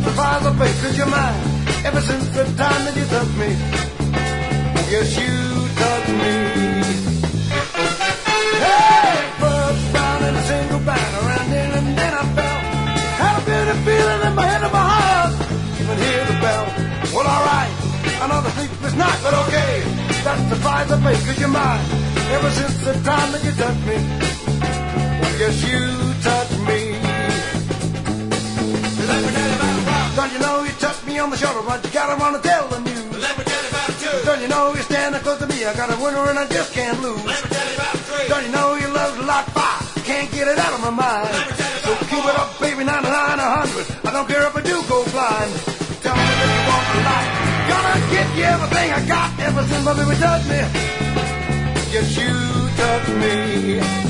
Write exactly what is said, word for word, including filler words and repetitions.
justifies the fate, cause you're mine. Ever since the time that you touched me, yes, you touched me. Hey, first round in a single band, around in and then I fell. Had a bitter feeling in my head and my heart, even hear the bell. Well, alright, another sleepless night, but okay. Justifies the fate, cause you're mine. Ever since the time that you touched me, yes, you touched me. Don't you know you touched me on the shoulder, but you gotta wanna tell the news. Let me tell you about two. Don't you know you're standing close to me, I got a winner and I just can't lose. Let me tell you about three. Don't you know your love's like fire, can't get it out of my mind. Let me tell you So about keep it up, baby, ninety-nine, a hundred. I don't care if I do go blind. Tell me that you want the light. Gonna give you everything I got ever since my baby touched me. Yes, you touched me.